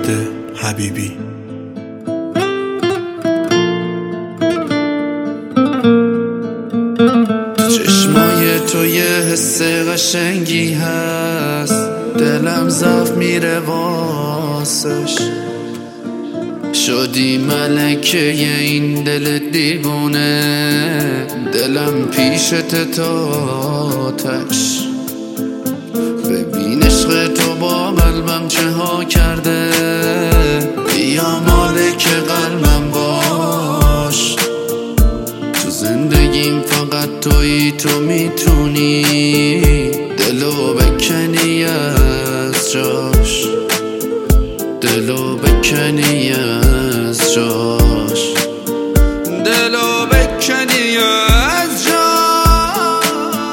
فرهاد حبیبی. چشمای تو یه حس قشنگی هست، دلم ضعف میره واسش. شدی ملکه این دل دیوونه، دلم پیشت تاتش. ببین عشق تو با قلبم چه ها کرده، بیا مالک قلبم باش. تو زندگیم فقط تویی، تو میتونی دلو بکنی از جاش، دلو بکنی از جاش، دلو بکنی از جاش.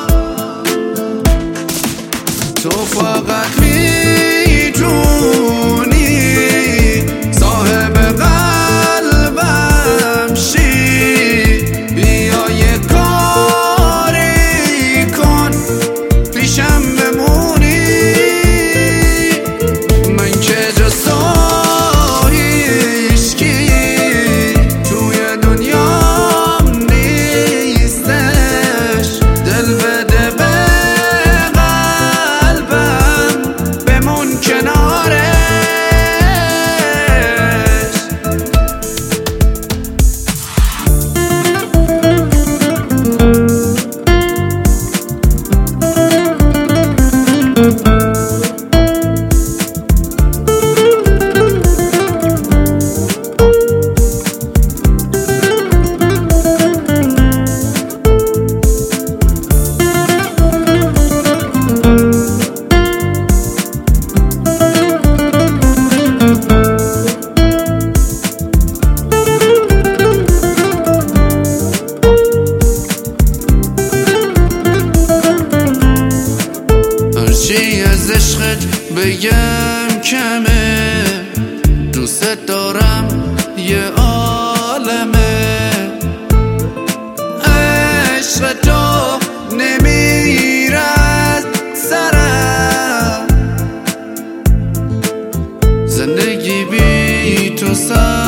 تو فقط میتونی صاحب قلبم شی، بیا یه کاری کن پیشم بمونی. من که جز هیچکی توی دنیام نیستش، دل بده به قلبم بمون کنارش. هرچی از عشقت بگم کمه، دوست دارم یه عالمه. عشق تو نمیرد سرم، زندگی بی تو سر